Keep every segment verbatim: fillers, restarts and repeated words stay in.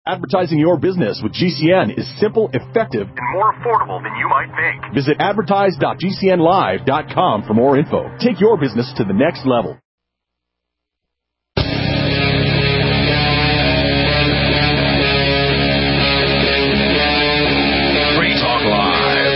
Advertising your business with G C N is simple, effective, and more affordable than you might think. Visit advertise dot g c n live dot com for more info. Take your business to the next level. Free Talk Live.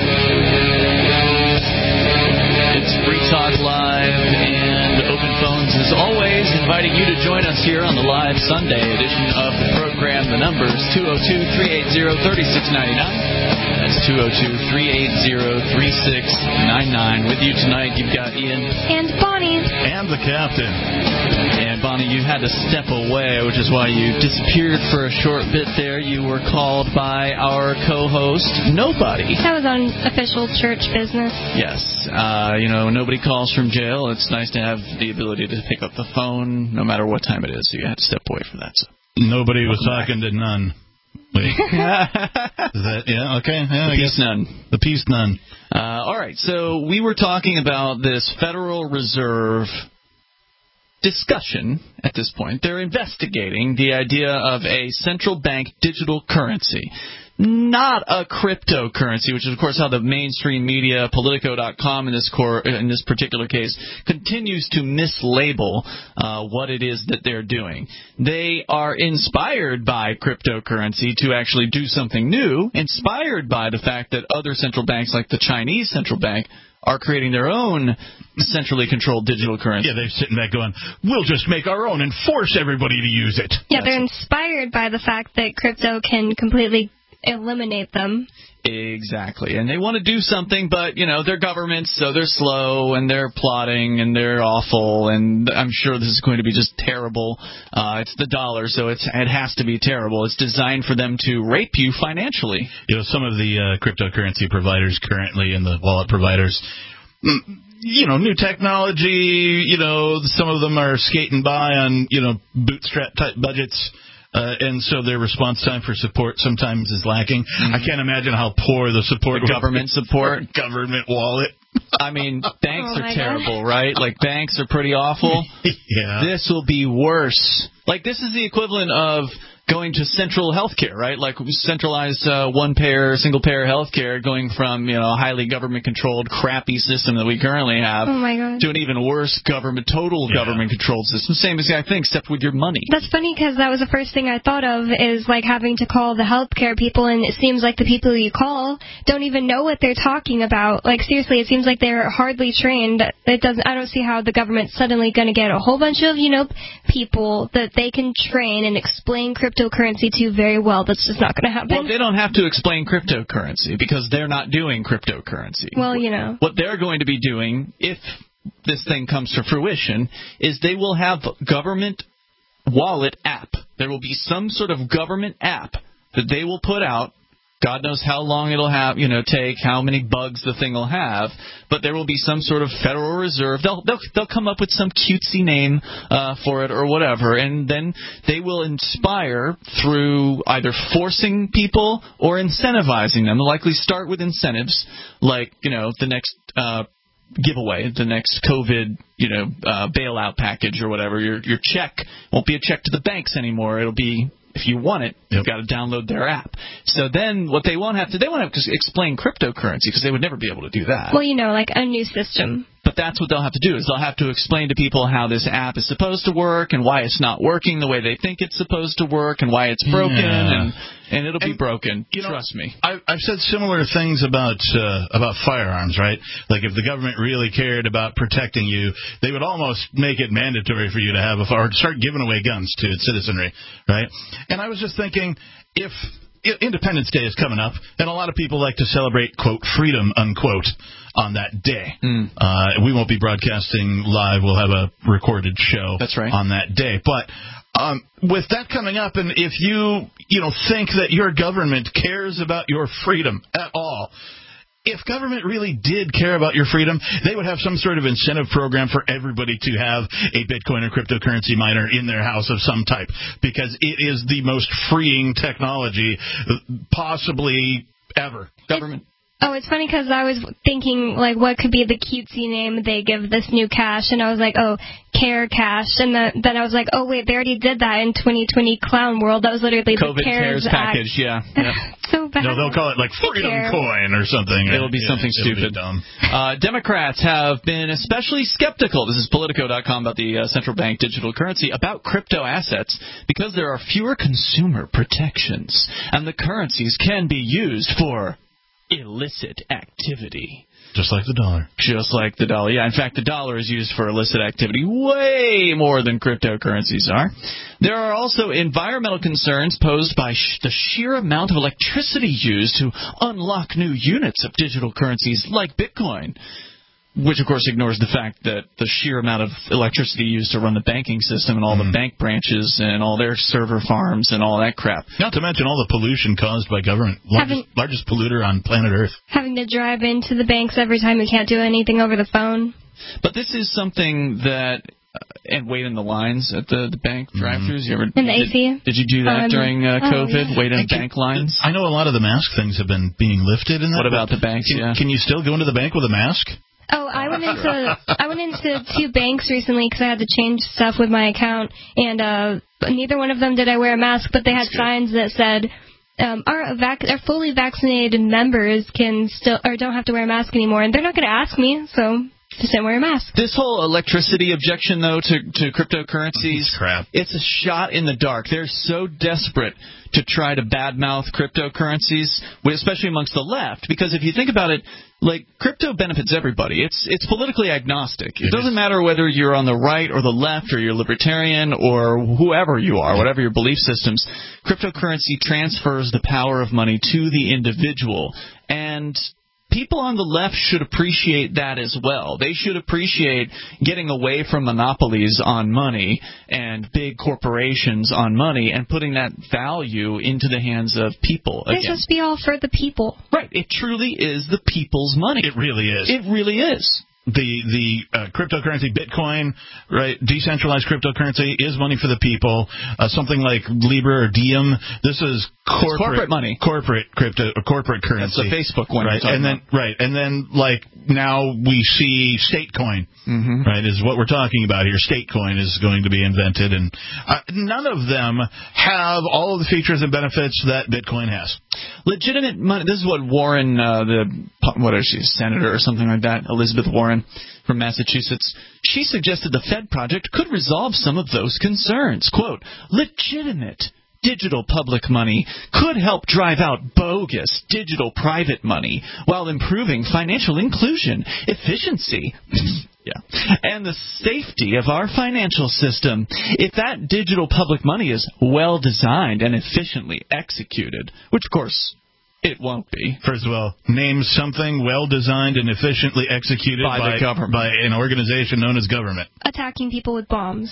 It's Free Talk Live, and Open Phones, as always, inviting you to join us here on the live Sunday edition of the program. The number is two oh two, three eight zero, three six nine nine. That's two oh two, three eight zero, three six nine nine. With you tonight, you've got Ian. And Bonnie. And the captain. And Bonnie, you had to step away, which is why you disappeared for a short bit there. You were called by our co-host, Nobody. That was on official church business. Yes. Uh, you know, nobody calls from jail. It's nice to have the ability to pick up the phone no matter what time it is, so you had to step away from that. So. Nobody was talking to none. Wait. Is that, yeah, okay. Yeah, the I peace guess. nun. The peace nun. Uh, all right, so we were talking about this Federal Reserve discussion at this point. They're investigating the idea of a central bank digital currency. Not a cryptocurrency, which is, of course, how the mainstream media, Politico dot com in this cor- in this particular case, continues to mislabel uh, what it is that they're doing. They are inspired by cryptocurrency to actually do something new, inspired by the fact that other central banks, like the Chinese central bank, are creating their own centrally controlled digital currency. Yeah, they're sitting back going, we'll just make our own and force everybody to use it. Yeah, they're inspired by the fact that crypto can completely eliminate them. Exactly. And they want to do something, but, you know, they're governments, so they're slow, and they're plotting, and they're awful, and I'm sure this is going to be just terrible. Uh, it's the dollar, so it's, it has to be terrible. It's designed for them to rape you financially. You know, some of the uh, cryptocurrency providers currently and the wallet providers, you know, new technology, you know, some of them are skating by on, you know, bootstrap-type budgets. Uh, and so their response time for support sometimes is lacking. Mm-hmm. I can't imagine how poor the support the government support government wallet. I mean, banks oh are terrible, God. Right? Like, banks are pretty awful. Yeah. This will be worse. Like, this is the equivalent of going to central healthcare, right? Like centralized uh, one-payer, single-payer healthcare, going from, you know, a highly government-controlled, crappy system that we currently have oh my God. to an even worse government, total yeah. government-controlled system. Same exact thing, except with your money. That's funny because that was the first thing I thought of is like having to call the healthcare people, and it seems like the people you call don't even know what they're talking about. Like, seriously, it seems like they're hardly trained. It doesn't. I don't see how the government's suddenly going to get a whole bunch of, you know, people that they can train and explain cryptocurrency to very well. That's just not going to happen. Well, they don't have to explain cryptocurrency because they're not doing cryptocurrency. Well, you know. What they're going to be doing, if this thing comes to fruition, is they will have government wallet app. There will be some sort of government app that they will put out. God knows how long it'll have, you know, take, how many bugs the thing will have, but there will be some sort of Federal Reserve. They'll they'll, they'll come up with some cutesy name uh, for it or whatever, and then they will inspire through either forcing people or incentivizing them. They'll likely start with incentives, like, you know, the next uh, giveaway, the next COVID, you know, uh, bailout package or whatever. Your your check won't be a check to the banks anymore. It'll be, if you want it, you've got to download their app. So then what they won't have to, they won't have to explain cryptocurrency because they would never be able to do that. Well, you know, like a new system. But that's what they'll have to do, is they'll have to explain to people how this app is supposed to work and why it's not working the way they think it's supposed to work and why it's broken, yeah. and and it'll and, be broken. You know, Trust me. I've, I've said similar things about uh, about firearms, right? Like if the government really cared about protecting you, they would almost make it mandatory for you to have a or start giving away guns to its citizenry, right? And I was just thinking, if Independence Day is coming up, and a lot of people like to celebrate, quote, freedom, unquote, on that day. Mm. Uh, we won't be broadcasting live. We'll have a recorded show That's right. on that day. But um, with that coming up, and if you, you know, think that your government cares about your freedom at all, if government really did care about your freedom, they would have some sort of incentive program for everybody to have a Bitcoin or cryptocurrency miner in their house of some type, because it is the most freeing technology possibly ever. Government Oh, it's funny because I was thinking, like, what could be the cutesy name they give this new cash? And I was like, oh, Care Cash. And then, then I was like, oh, wait, they already did that in twenty twenty Clown World. That was literally COVID the CARES, CARES package, yeah. yeah. So bad. No, they'll call it, like, Freedom Coin or something. It'll be yeah, something it'll stupid. Be dumb. Uh, Democrats have been especially skeptical, this is Politico dot com about the uh, central bank digital currency, about crypto assets because there are fewer consumer protections, and the currencies can be used for illicit activity. Just like the dollar. Just like the dollar. Yeah, in fact, the dollar is used for illicit activity way more than cryptocurrencies are. There are also environmental concerns posed by sh- the sheer amount of electricity used to unlock new units of digital currencies like Bitcoin, which, of course, ignores the fact that the sheer amount of electricity used to run the banking system and all mm. the bank branches and all their server farms and all that crap. Not to mention all the pollution caused by government. Largest, Having, largest polluter on planet Earth. Having to drive into the banks every time you can't do anything over the phone. But this is something that... Uh, and wait in the lines at the, the bank drive-thrus. You ever in the did, A C? Did you do that um, during uh, COVID? Oh, yeah. Wait in can, bank lines? I know a lot of the mask things have been being lifted. In that, what about the banks? Can, yeah. can you still go into the bank with a mask? Oh, I went into I went into two banks recently because I had to change stuff with my account, and uh, neither one of them did I wear a mask, but they had signs that said um, our vac- our fully vaccinated members can still or don't have to wear a mask anymore, and they're not going to ask me, so just don't wear a mask. This whole electricity objection, though, to, to cryptocurrencies, crap. It's a shot in the dark. They're so desperate to try to badmouth cryptocurrencies, especially amongst the left, because if you think about it, like, crypto benefits everybody. It's it's politically agnostic. It, it doesn't is. matter whether you're on the right or the left or you're libertarian or whoever you are, whatever your belief systems. Cryptocurrency transfers the power of money to the individual, and people on the left should appreciate that as well. They should appreciate getting away from monopolies on money and big corporations on money and putting that value into the hands of people again. This must be all for the people. Right. It truly is the people's money. It really is. It really is. The the uh, cryptocurrency, Bitcoin, right, decentralized cryptocurrency is money for the people. Uh, something like Libra or Diem, this is corporate, corporate money, corporate crypto, or corporate currency. That's the Facebook one, right? And then about. right, and then like now we see Statecoin, mm-hmm. right? Is what we're talking about here. Statecoin is going to be invented, and uh, none of them have all of the features and benefits that Bitcoin has. Legitimate money. This is what Warren, uh, the what is she, senator or something like that, Elizabeth Warren from Massachusetts, she suggested the Fed project could resolve some of those concerns. Quote, legitimate digital public money could help drive out bogus digital private money while improving financial inclusion, efficiency, yeah, and the safety of our financial system. If that digital public money is well designed and efficiently executed, which of course it won't be. First of all, name something well-designed and efficiently executed by, by, the government. by an organization known as government. Attacking people with bombs.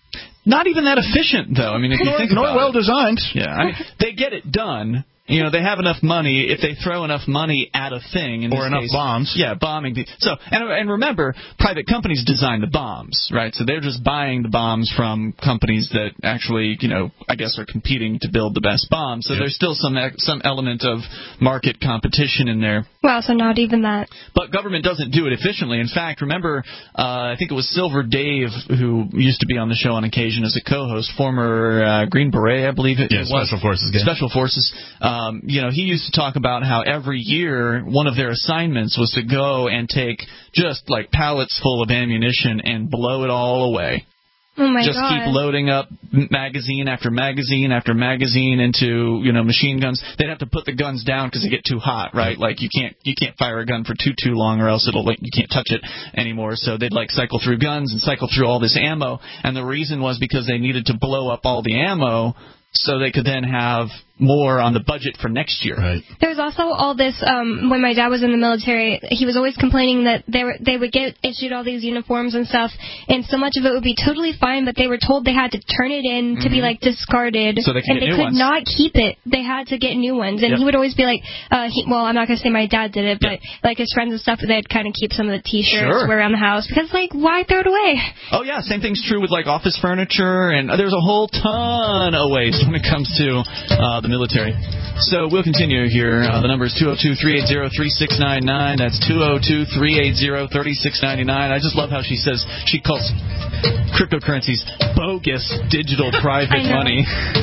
Not even that efficient, though. I mean, if you nor, think nor about well-designed. it. Yeah, I mean, they get it done. You know, they have enough money. If they throw enough money at a thing, in or this enough case, bombs, yeah, bombing. So, and and remember, private companies design the bombs, right? So they're just buying the bombs from companies that actually, you know, I guess are competing to build the best bombs. So yep. there's still some some element of market competition in there. Well, so not even that. But government doesn't do it efficiently. In fact, remember, uh, I think it was Silver Dave who used to be on the show on occasion as a co-host, former uh, Green Beret, I believe it, yeah, it was. Special Forces. Guy. Special Forces. Um, you know, he used to talk about how every year one of their assignments was to go and take just like pallets full of ammunition and blow it all away. Oh my Just God. keep loading up magazine after magazine after magazine into, you know, machine guns. They'd have to put the guns down because they get too hot, right? Like you can't you can't fire a gun for too too long or else it'll like you can't touch it anymore. So they'd like cycle through guns and cycle through all this ammo. And the reason was because they needed to blow up all the ammo so they could then have more on the budget for next year. Right. There was also all this, um, when my dad was in the military, he was always complaining that they were they would get issued all these uniforms and stuff, and so much of it would be totally fine, but they were told they had to turn it in to mm-hmm. be, like, discarded, so they can and get they new could ones. not keep it. They had to get new ones, and yep. he would always be like, uh, he, well, I'm not going to say my dad did it, but, yep. like, his friends and stuff, they'd kind of keep some of the T-shirts sure. around the house, because, like, why throw it away? Oh, yeah, same thing's true with, like, office furniture, and there's a whole ton of waste when it comes to uh, the military. So we'll continue here. Uh, the number is two oh two, three eight zero, three six nine nine. That's two oh two, three eight zero, three six nine nine. I just love how she says she calls cryptocurrencies bogus digital private money.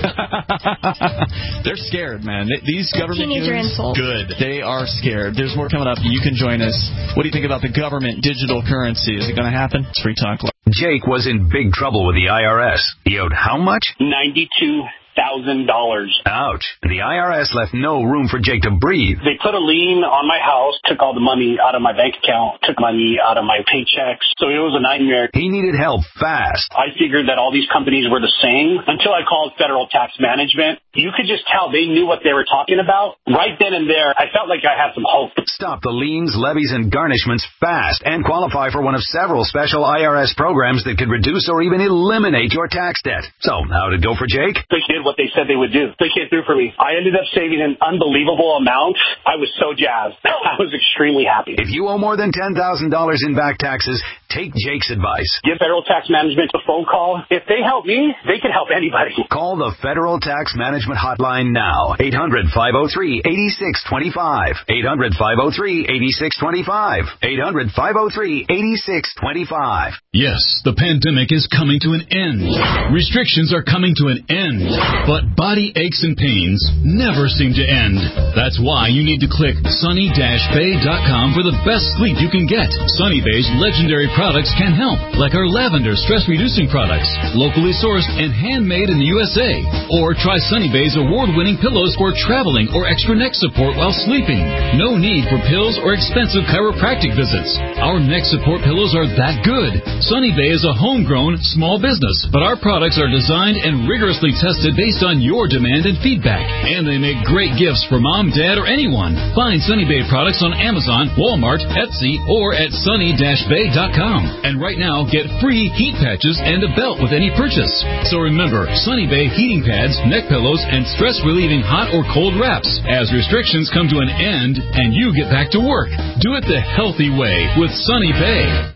They're scared, man. These government Teenager goons, insult. good. They are scared. There's more coming up. You can join us. What do you think about the government digital currency? Is it going to happen? It's Free Talk Live. Jake was in big trouble with the I R S. He owed how much? ninety-two thousand dollars. Ouch. The I R S left no room for Jake to breathe. They put a lien on my house, took all the money out of my bank account, took money out of my paychecks. So it was a nightmare. He needed help fast. I figured that all these companies were the same until I called Federal Tax Management. You could just tell they knew what they were talking about. Right then and there, I felt like I had some hope. Stop the liens, levies, and garnishments fast and qualify for one of several special I R S programs that could reduce or even eliminate your tax debt. So, how did it go for Jake? They did what they said they would do. They came through for me. I ended up saving an unbelievable amount. I was so jazzed. I was extremely happy. If you owe more than ten thousand dollars in back taxes, take Jake's advice. Give Federal Tax Management a phone call. If they help me, they can help anybody. Call the Federal Tax Management Hotline now. eight hundred, five oh three, eight six two five. eight hundred, five oh three, eight six two five. eight hundred, five oh three, eight six two five. Yes, the pandemic is coming to an end. Restrictions are coming to an end. But body aches and pains never seem to end. That's why you need to click sunny dash bay dot com for the best sleep you can get. Sunny Bay's legendary products can help, like our lavender stress-reducing products, locally sourced and handmade in the U S A. Or try Sunny Bay's award-winning pillows for traveling or extra neck support while sleeping. No need for pills or expensive chiropractic visits. Our neck support pillows are that good. Sunny Bay is a homegrown small business, but our products are designed and rigorously tested based on your demand and feedback. And they make great gifts for mom, dad, or anyone. Find Sunny Bay products on Amazon, Walmart, Etsy, or at sunny dash bay dot com. And right now, get free heat patches and a belt with any purchase. So remember, Sunny Bay heating pads, neck pillows, and stress-relieving hot or cold wraps. As restrictions come to an end and you get back to work, do it the healthy way with Sunny Bay.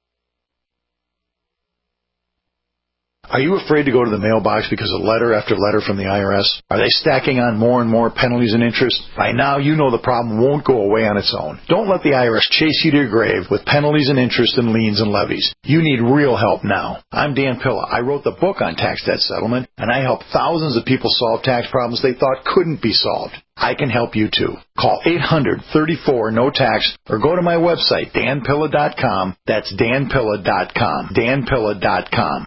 Are you afraid to go to the mailbox because of letter after letter from the I R S? Are they stacking on more and more penalties and interest? By now, you know the problem won't go away on its own. Don't let the I R S chase you to your grave with penalties and interest and liens and levies. You need real help now. I'm Dan Pilla. I wrote the book on tax debt settlement, and I help thousands of people solve tax problems they thought couldn't be solved. I can help you too. Call eight hundred, thirty-four, no tax or go to my website, dan pilla dot com. That's dan pilla dot com. dan pilla dot com.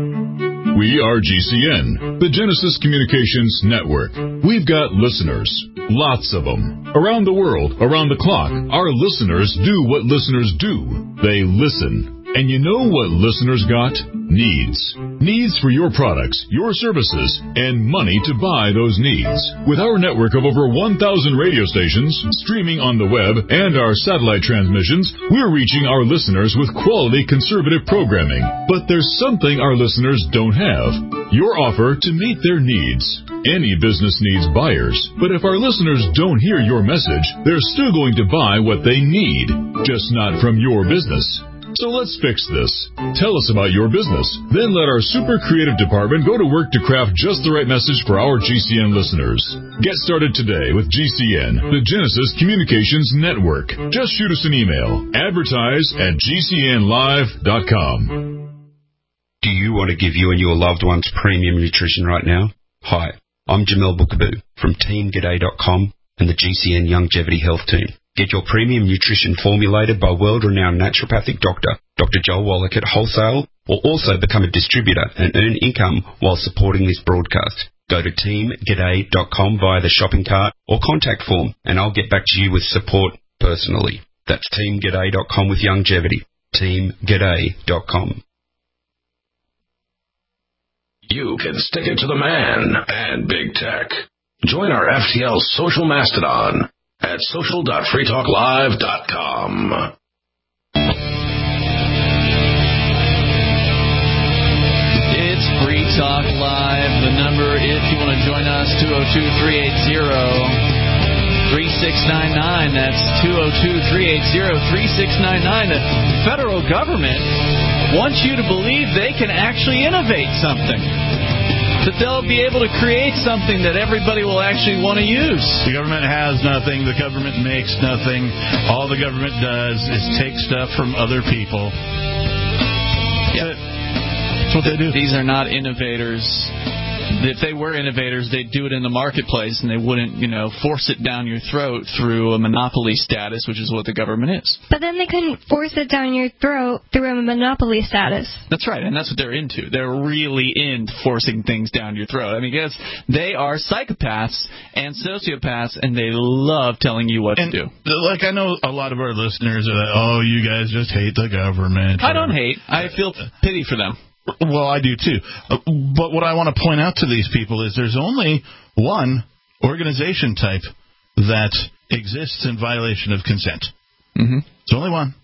We are G C N, the Genesis Communications Network. We've got listeners, lots of them, around the world, around the clock. Our listeners do what listeners do. They listen. And you know what listeners got? Needs. Needs for your products, your services, and money to buy those needs. With our network of over one thousand radio stations, streaming on the web, and our satellite transmissions, we're reaching our listeners with quality conservative programming. But there's something our listeners don't have. Your offer to meet their needs. Any business needs buyers, but if our listeners don't hear your message, they're still going to buy what they need, just not from your business. So let's fix this. Tell us about your business. Then let our super creative department go to work to craft just the right message for our G C N listeners. Get started today with G C N, the Genesis Communications Network. Just shoot us an email. Advertise at g c n live dot com. Do you want to give you and your loved ones premium nutrition right now? Hi, I'm Jamel Bookaboo from team g'day dot com and the G C N Longevity Health Team. Get your premium nutrition formulated by world-renowned naturopathic doctor, Doctor Joel Wallach at wholesale, or also become a distributor and earn income while supporting this broadcast. Go to team g'day dot com via the shopping cart or contact form, and I'll get back to you with support personally. That's team g'day dot com with longevity. team g'day dot com. You can stick it to the man and big tech. Join our F T L social mastodon at social dot free talk live dot com. It's Free Talk Live. The number, if you want to join us, two oh two, three eight zero, three six nine nine. That's two oh two, three eight zero, three six nine nine. The federal government wants you to believe they can actually innovate something. that they'll be able to create something that everybody will actually want to use. The government has nothing. The government makes nothing. All the government does is take stuff from other people. Yeah. That's what they do. These are not innovators. If they were innovators, they'd do it in the marketplace, and they wouldn't, you know, force it down your throat through a monopoly status, which is what the government is. But then they couldn't force it down your throat through a monopoly status. That's right, and that's what they're into. They're really into forcing things down your throat. I mean, yes, they are psychopaths and sociopaths, and they love telling you what and, to do. Like, I know a lot of our listeners are like, oh, you guys just hate the government. I don't hate. I feel pity for them. Well, I do too. Uh, but what I want to point out to these people is there's only one organization type that exists in violation of consent. Mm-hmm. It's only one.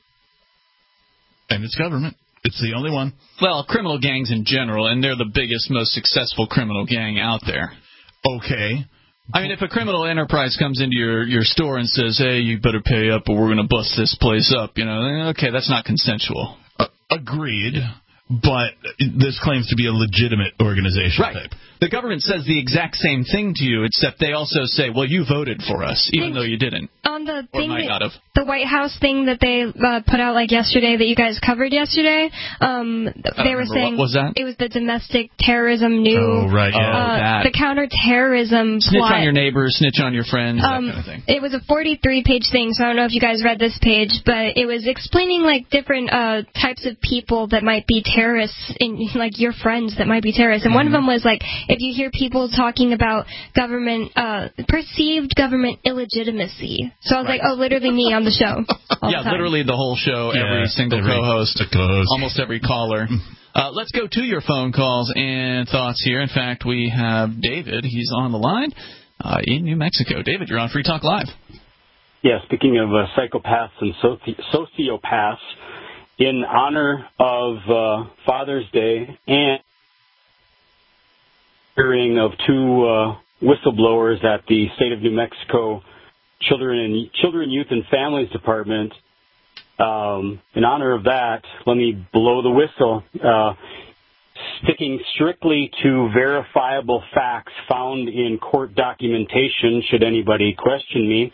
And it's government. It's the only one. Well, criminal gangs in general, and they're the biggest, most successful criminal gang out there. Okay. I mean, if a criminal enterprise comes into your, your store and says, hey, you better pay up or we're going to bust this place up, you know, okay, that's not consensual. Uh, agreed. But this claims to be a legitimate organization right. type. The government says the exact same thing to you, except they also say, well, you voted for us, even though you didn't. On the or thing might that, not have. The White House thing that they uh, put out like yesterday that you guys covered yesterday, um, they were saying what was that? It was the domestic terrorism new. Oh, right, yeah. Uh, oh, that. The counterterrorism Snitch plot. on your neighbors, snitch on your friends, um, that kind of thing. It was a forty-three page thing, so I don't know if you guys read this page, but it was explaining like different uh, types of people that might be terrorists, in like your friends that might be terrorists. And mm-hmm. one of them was like, if you hear people talking about government, uh, perceived government illegitimacy. So I was right. like, oh, literally me on the show. Yeah, the literally the whole show, yeah, every single every, co-host, co-host, almost every caller. Uh, let's go to your phone calls and thoughts here. In fact, we have David. He's on the line uh, in New Mexico. David, you're on Free Talk Live. Yeah, speaking of uh, psychopaths and soci- sociopaths, in honor of uh, Father's Day and hearing of two uh, whistleblowers at the State of New Mexico Children and Children, Youth, and Families Department, um, in honor of that, let me blow the whistle. Uh, sticking strictly to verifiable facts found in court documentation, should anybody question me.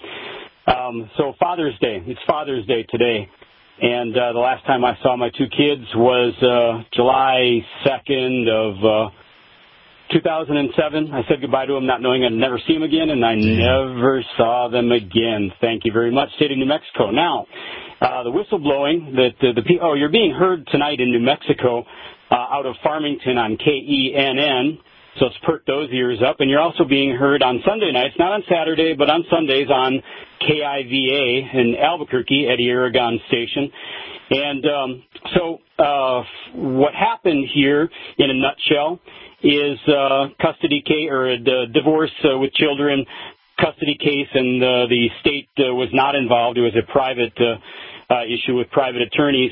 Um, so Father's Day, it's Father's Day today. And uh, the last time I saw my two kids was uh, July second of uh, two thousand seven. I said goodbye to them, not knowing I'd never see them again, and I never saw them again. Thank you very much, State of New Mexico. Now, uh, the whistleblowing that uh, the oh, you're being heard tonight in New Mexico uh, out of Farmington on K E N N. So let's perk those ears up. And you're also being heard on Sunday nights, not on Saturday, but on Sundays on K I V A in Albuquerque, Eddie Aragon Station. And um, so uh, what happened here, in a nutshell, is uh, custody case or a d- divorce uh, with children custody case, and uh, the state uh, was not involved. It was a private uh, uh, issue with private attorneys.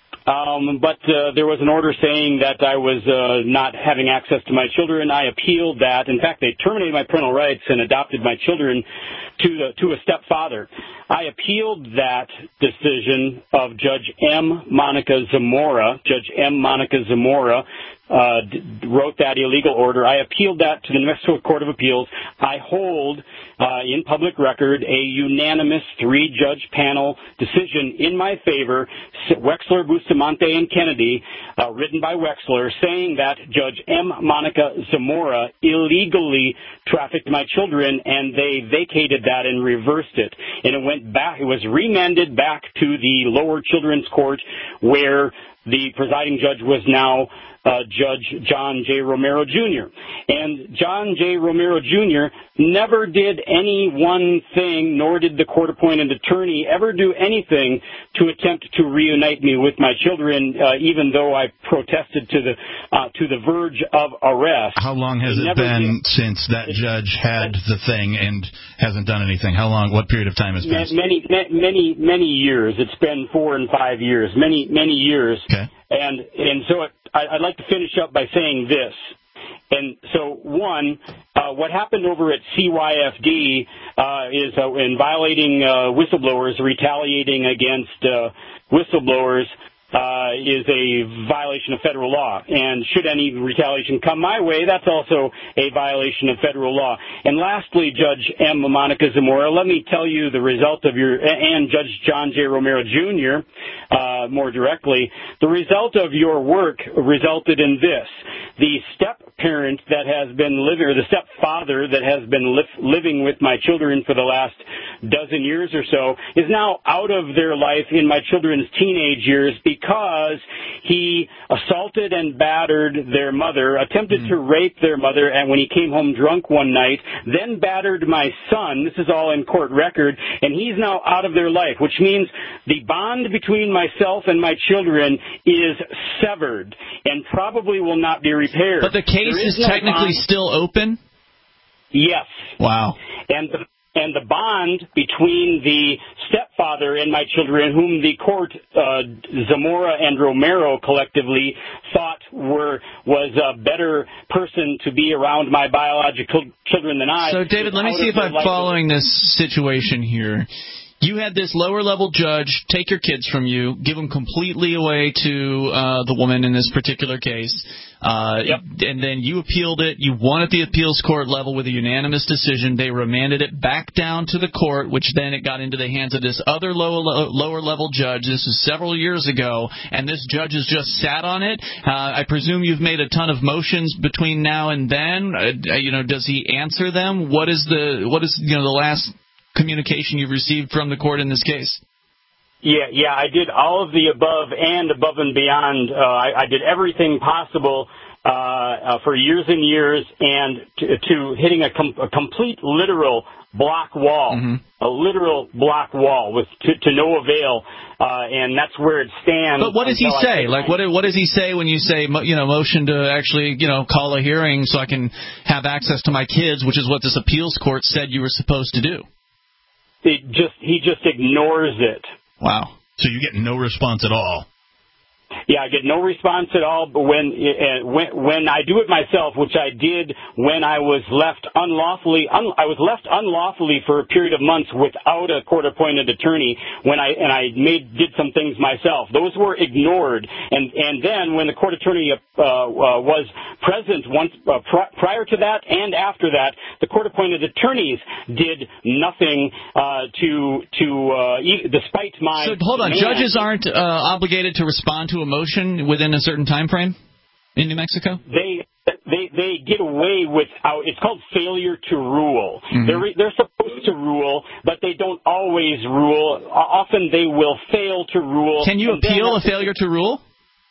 Um, but uh, there was an order saying that I was uh, not having access to my children. I appealed that. In fact, they terminated my parental rights and adopted my children to the, to a stepfather. I appealed that decision of Judge M. Monica Zamora. Judge M. Monica Zamora uh, d- wrote that illegal order. I appealed that to the New Mexico Court of Appeals. I hold uh, in public record a unanimous three-judge panel decision in my favor, Wexler, Bustamante, and Kennedy, uh, written by Wexler, saying that Judge M. Monica Zamora illegally trafficked my children, and they vacated that and reversed it. And it went back, it was remanded back to the lower children's court, where the presiding judge was now uh, Judge John J. Romero, Junior And John J. Romero, Junior never did any one thing, nor did the court-appointed attorney ever do anything to attempt to reunite me with my children, uh, even though I protested to the uh, to the verge of arrest. How long has he it been did. since that judge had the thing and hasn't done anything? How long? What period of time has passed? Many, many, many years. It's been four and five years. Many, many years. Okay. And and so it, I, I'd like to finish up by saying this. And so, one, uh, what happened over at C Y F D uh, is uh, in violating uh, whistleblowers, retaliating against uh, whistleblowers. uh, is a violation of federal law. And should any retaliation come my way, that's also a violation of federal law. And lastly, Judge M. Monica Zamora, let me tell you the result of your, and Judge John J. Romero Junior, uh, more directly, the result of your work resulted in this. The step-parent that has been living, or the stepfather that has been li- living with my children for the last dozen years or so, is now out of their life in my children's teenage years because he assaulted and battered their mother, attempted mm. to rape their mother, and when he came home drunk one night, then battered my son. This is all in court record, and he's now out of their life, which means the bond between myself and my children is severed and probably will not be repaired. But the case is, is no technically bond. Still open? Yes. Wow. And the And the bond between the stepfather and my children, whom the court, uh, Zamora and Romero collectively thought were was a better person to be around my biological children than I. So, David, let me see if I'm following this situation here. You had this lower-level judge take your kids from you, give them completely away to uh, the woman in this particular case, uh, yep. and then you appealed it. You won at the appeals court level with a unanimous decision. They remanded it back down to the court, which then it got into the hands of this other lower, lower-level judge. This is several years ago, and this judge has just sat on it. Uh, I presume you've made a ton of motions between now and then. Uh, you know, does he answer them? What is the what is you know the last communication you've received from the court in this case? Yeah, yeah, I did all of the above and above and beyond. Uh, I, I did everything possible uh, uh, for years and years, and to, to hitting a, com- a complete literal block wall, mm-hmm. a literal block wall with to, to no avail, uh, and that's where it stands. But what does he say? Like, what what does he say when you say, you know, motion to actually, you know, call a hearing so I can have access to my kids, which is what this appeals court said you were supposed to do? It just he just ignores it. Wow. So you get no response at all? Yeah, I get no response at all. But when uh, when when I do it myself, which I did when I was left unlawfully, un, I was left unlawfully for a period of months without a court-appointed attorney. When I and I made did some things myself, those were ignored. And and then when the court attorney uh, uh, was present once uh, pr- prior to that and after that, the court-appointed attorneys did nothing uh, to to uh, e- despite my. So hold on, demand. Judges aren't uh, obligated to respond to a motion within a certain time frame in New Mexico? They they they get away without. It's called failure to rule. Mm-hmm. They're they're supposed to rule, but they don't always rule. Often they will fail to rule. Can you appeal a failure to rule?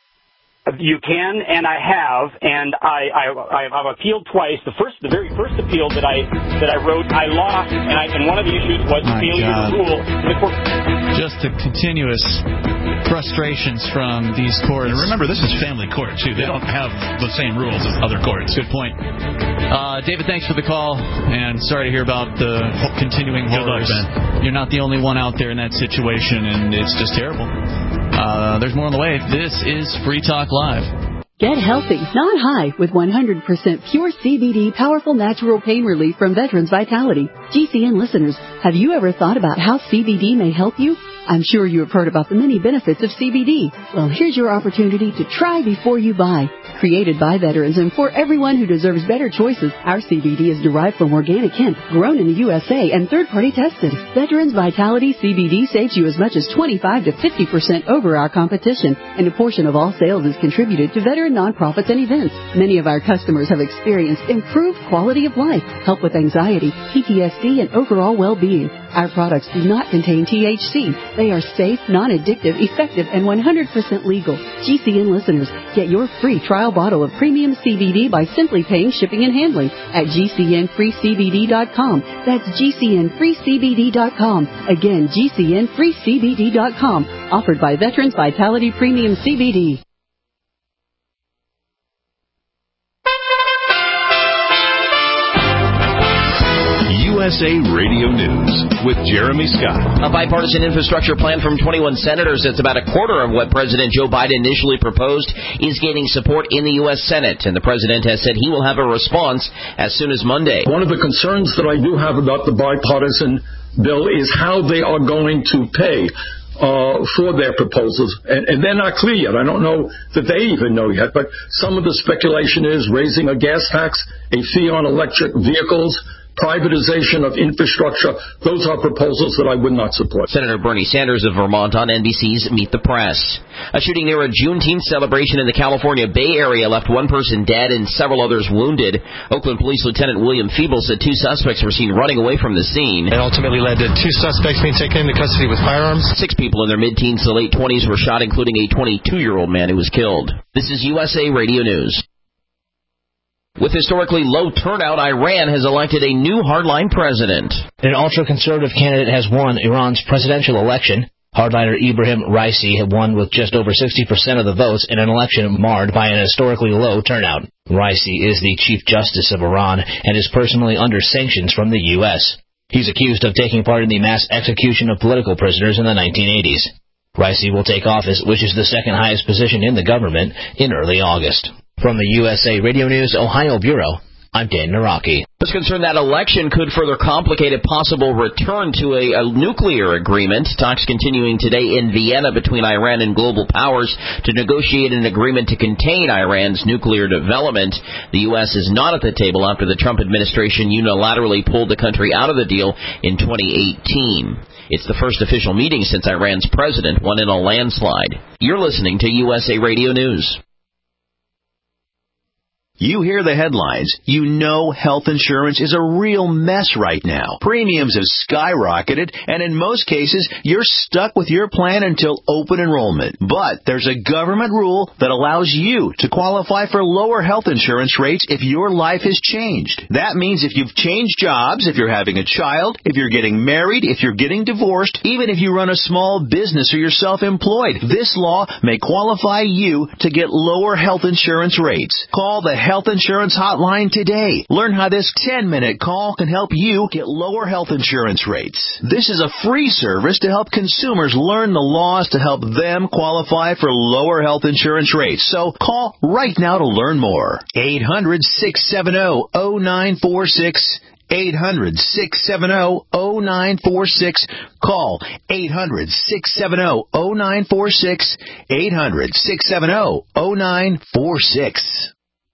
You can, and I have, and I, I I've appealed twice. The first, the very first appeal that I that I wrote, I lost, and I and one of the issues was My failure God. to rule. The court. Just the continuous frustrations from these courts. And remember, this is family court too. They don't have the same rules as other courts. Good point. Uh, David, thanks for the call, and sorry to hear about the continuing horrors. Good luck, Ben. You're not the only one out there in that situation, and it's just terrible. Uh, there's more on the way. This is Free Talk Live. Get healthy, not high, with one hundred percent pure C B D powerful natural pain relief from Veterans Vitality. G C N listeners, have you ever thought about how C B D may help you? I'm sure you have heard about the many benefits of C B D. Well, here's your opportunity to try before you buy. Created by veterans and for everyone who deserves better choices, our C B D is derived from organic hemp, grown in the U S A and third-party tested. Veterans Vitality C B D saves you as much as twenty-five to fifty percent over our competition, and a portion of all sales is contributed to veteran nonprofits and events. Many of our customers have experienced improved quality of life, help with anxiety, P T S D, and overall well-being. Our products do not contain T H C. They are safe, non-addictive, effective, and one hundred percent legal. G C N listeners, get your free trial bottle of premium C B D by simply paying shipping and handling at G C N free C B D dot com. That's G C N free C B D dot com. Again, G C N free C B D dot com. Offered by Veterans Vitality Premium C B D. U S A Radio News with Jeremy Scott. A bipartisan infrastructure plan from twenty-one senators that's about a quarter of what President Joe Biden initially proposed is gaining support in the U S Senate, and the president has said he will have a response as soon as Monday. One of the concerns that I do have about the bipartisan bill is how they are going to pay uh, for their proposals, and, and they're not clear yet. I don't know that they even know yet, but some of the speculation is raising a gas tax, a fee on electric vehicles, privatization of infrastructure. Those are proposals that I would not support. Senator Bernie Sanders of Vermont on N B C's Meet the Press. A shooting near a Juneteenth celebration in the California Bay Area left one person dead and several others wounded. Oakland Police Lieutenant William Feeble said two suspects were seen running away from the scene. It ultimately led to two suspects being taken into custody with firearms. Six people in their mid-teens to late twenties were shot, including a twenty-two-year-old man who was killed. This is U S A Radio News. With historically low turnout, Iran has elected a new hardline president. An ultra-conservative candidate has won Iran's presidential election. Hardliner Ibrahim Raisi had won with just over sixty percent of the votes in an election marred by an historically low turnout. Raisi is the Chief Justice of Iran and is personally under sanctions from the U S. He's accused of taking part in the mass execution of political prisoners in the nineteen eighties. Raisi will take office, which is the second highest position in the government, in early August. From the U S A Radio News Ohio Bureau, I'm Dan Naraki. There's concern that election could further complicate a possible return to a, a nuclear agreement. Talks continuing today in Vienna between Iran and global powers to negotiate an agreement to contain Iran's nuclear development. The U S is not at the table after the Trump administration unilaterally pulled the country out of the deal in twenty eighteen. It's the first official meeting since Iran's president won in a landslide. You're listening to U S A Radio News. You hear the headlines. You know health insurance is a real mess right now. Premiums have skyrocketed, and in most cases, you're stuck with your plan until open enrollment. But there's a government rule that allows you to qualify for lower health insurance rates if your life has changed. That means if you've changed jobs, if you're having a child, if you're getting married, if you're getting divorced, even if you run a small business or you're self-employed, this law may qualify you to get lower health insurance rates. Call the Health Insurance Hotline today. Learn how this ten-minute call can help you get lower health insurance rates. This is a free service to help consumers learn the laws to help them qualify for lower health insurance rates. So call right now to learn more. eight hundred, six seven zero, zero nine four six. eight hundred, six seven zero, zero nine four six. Call eight hundred, six seven zero, zero nine four six. eight hundred, six seven zero, zero nine four six.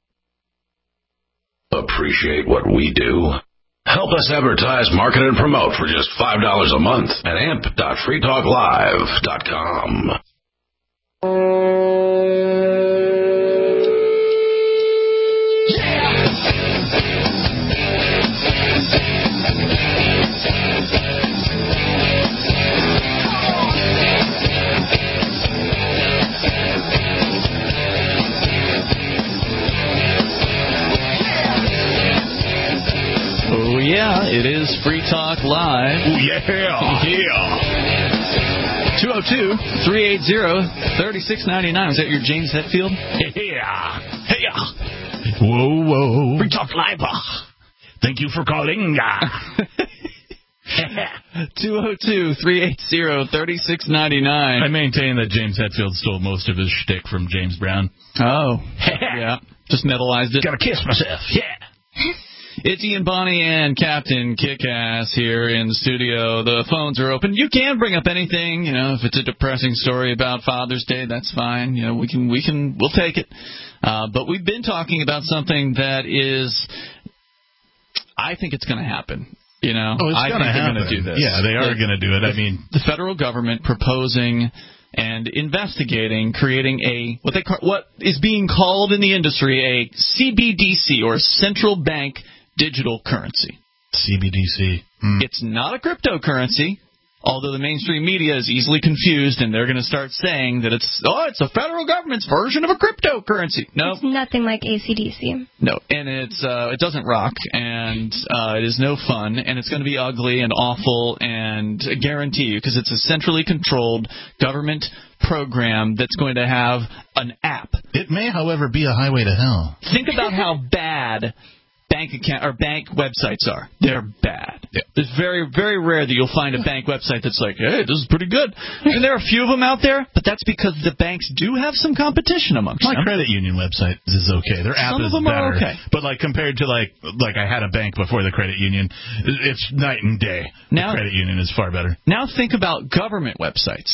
Appreciate what we do? Help us advertise, market, and promote for just five dollars a month at amp dot free talk live dot com. Yeah, it is Free Talk Live. Ooh, yeah, yeah. two oh two, three eight zero, three six nine nine. Was that your James Hetfield? Yeah. Hey. Whoa, whoa. Free Talk Live. Thank you for calling. two oh two, three eight zero, three six nine nine. I maintain that James Hetfield stole most of his shtick from James Brown. Oh. Yeah. Just metallized it. Gotta kiss myself. Yeah. It's Ian Bonnie and Captain Kickass here in the studio. The phones are open. You can bring up anything, you know, if it's a depressing story about Father's Day, that's fine. You know, we can, we can, we'll take it. Uh, but we've been talking about something that is, I think it's going to happen. You know, oh, it's I gonna think happen. they're going to do this. Yeah, they are going to do it. The, I mean, the federal government proposing and investigating, creating a what they call, what is being called in the industry a C B D C, or central bank digital currency. C B D C. Hmm. It's not a cryptocurrency, although the mainstream media is easily confused, and they're going to start saying that it's, oh, it's the federal government's version of a cryptocurrency. No. It's nothing like A C D C. No, and it's uh, it doesn't rock, and uh, it is no fun, and it's going to be ugly and awful, and I guarantee you, because it's a centrally controlled government program that's going to have an app. It may, however, be a highway to hell. Think about how bad bank account or bank websites are. They're bad. Yeah. It's very, very rare that you'll find a bank website that's like, hey, this is pretty good. And there are a few of them out there, but that's because the banks do have some competition amongst My them. My credit union website is okay. Their app some is of them better. Are okay. But like compared to like like I had a bank before the credit union, it's night and day. Now, the credit union is far better. Now think about government websites.